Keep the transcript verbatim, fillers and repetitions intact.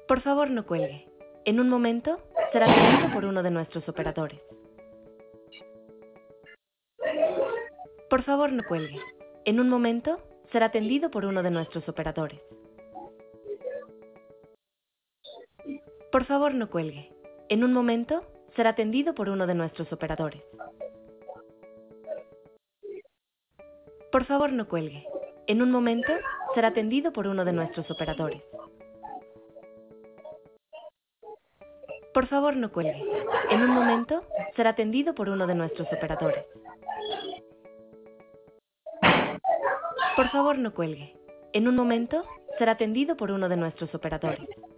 Por favor, no cuelgue. En un momento será atendido por uno de nuestros operadores. Por favor, no cuelgue. En un momento será atendido por uno de nuestros operadores. Por favor, no cuelgue. En un momento será atendido por uno de nuestros operadores. Por favor, no cuelgue. En un momento será atendido por uno de nuestros operadores. Por favor, no cuelgue. En un momento será atendido por uno de nuestros operadores. Por favor, no cuelgue. En un momento será atendido por uno de nuestros operadores.